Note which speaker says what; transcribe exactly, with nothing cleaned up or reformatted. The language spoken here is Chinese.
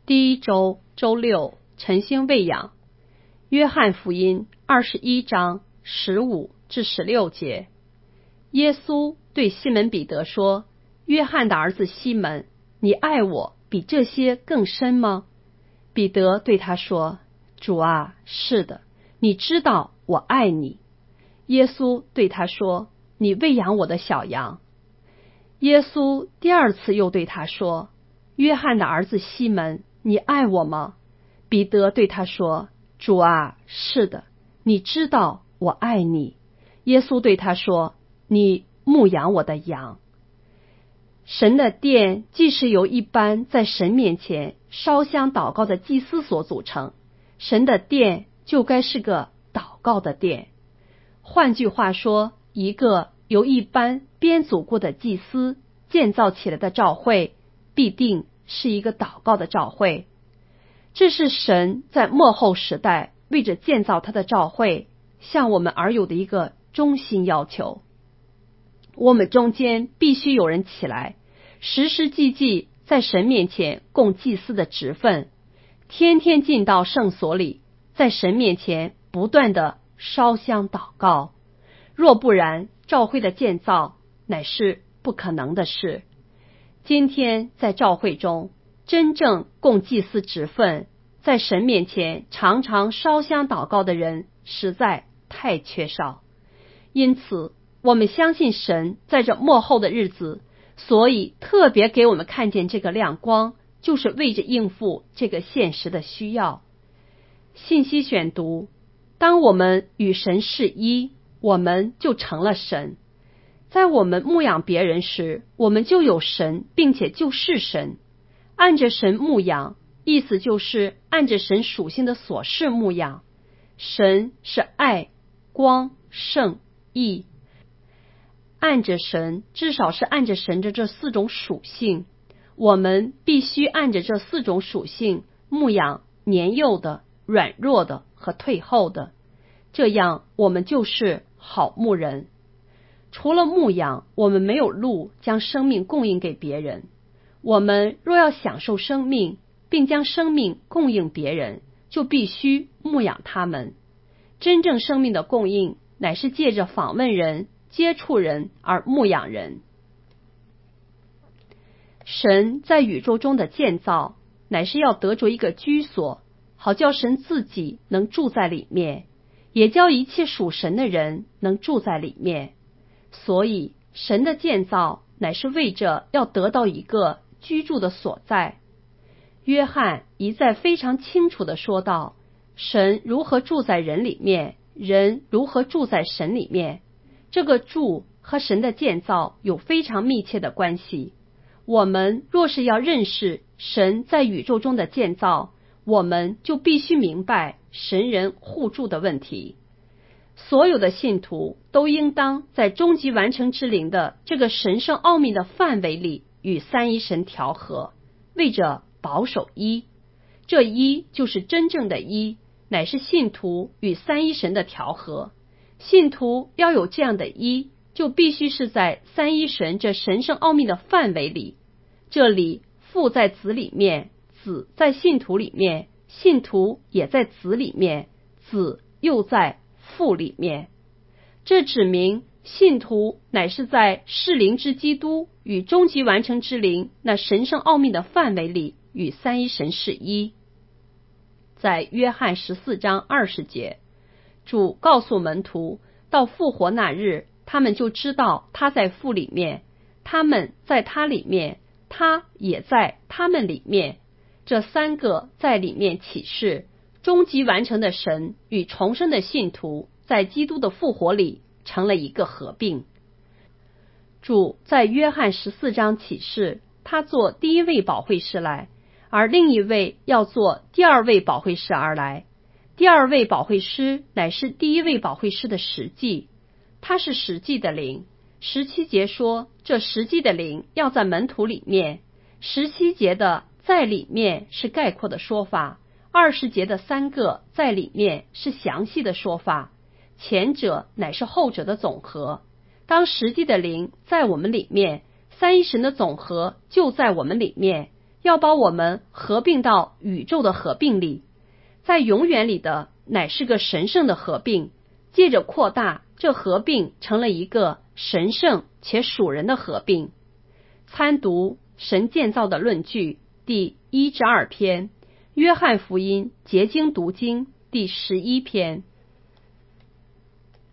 Speaker 1: 第一周周六晨星喂养，约翰福音二十一章十五至十六节。耶稣对西门彼得说：约翰的儿子西门，你爱我比这些更深吗？彼得对他说：主啊，是的，你知道我爱你。耶稣对他说：你喂养我的小羊。耶稣第二次又对他说：约翰的儿子西门，你爱我吗？彼得对他说：主啊，是的，你知道我爱你。耶稣对他说：你牧养我的羊。神的殿既是由一般在神面前烧香祷告的祭司所组成，神的殿就该是个祷告的殿。换句话说，一个由一般编组过的祭司建造起来的教会，必定是一个祷告的教会。这是神在末后时代为着建造他的教会向我们而有的一个中心要求。我们中间必须有人起来，时时际际在神面前供祭司的职分，天天进到圣所里，在神面前不断的烧香祷告。若不然，教会的建造乃是不可能的事。今天在教会中，真正供祭司职分，在神面前常常烧香祷告的人实在太缺少。因此我们相信神在这末后的日子，所以特别给我们看见这个亮光，就是为着应付这个现实的需要。信息选读：当我们与神是一，我们就成了神。在我们牧养别人时，我们就有神，并且就是神。按着神牧养，意思就是按着神属性的所示牧养。神是爱、光、圣、义。按着神，至少是按着神的这四种属性，我们必须按着这四种属性牧养年幼的、软弱的和退后的，这样我们就是好牧人。除了牧养，我们没有路将生命供应给别人。我们若要享受生命，并将生命供应别人，就必须牧养他们。真正生命的供应，乃是借着访问人、接触人而牧养人。神在宇宙中的建造，乃是要得着一个居所，好叫神自己能住在里面，也叫一切属神的人能住在里面。所以神的建造乃是为着要得到一个居住的所在。约翰一再非常清楚地说道，神如何住在人里面，人如何住在神里面。这个住和神的建造有非常密切的关系。我们若是要认识神在宇宙中的建造，我们就必须明白神人互助的问题。所有的信徒都应当在终极完成之灵的这个神圣奥秘的范围里与三一神调和，为着保守一。这一就是真正的一，乃是信徒与三一神的调和。信徒要有这样的一，就必须是在三一神这神圣奥秘的范围里。这里父在子里面，子在信徒里面，信徒也在子里面，子又在父里面。这指明信徒乃是在世灵之基督与终极完成之灵那神圣奥秘的范围里与三一神是一。在约翰十四章二十节，主告诉门徒，到复活那日，他们就知道他在父里面，他们在他里面，他也在他们里面。这三个在里面启示，终极完成的神与重生的信徒在基督的复活里成了一个合并。主在约翰十四章启示，他做第一位保惠师来，而另一位要做第二位保惠师而来。第二位保惠师乃是第一位保惠师的实际，他是实际的灵。十七节说，这实际的灵要在门徒里面。十七节的在里面是概括的说法，二十节的三个在里面是详细的说法，前者乃是后者的总和。当实际的灵在我们里面，三一神的总和就在我们里面， 要把我们合并到宇宙的合并里，在永远里的乃是个神圣的合并，借着扩大，这合并成了一个神圣且属人的合并。参读神建造的论据第一至二篇，约翰福音结经读经第十一篇。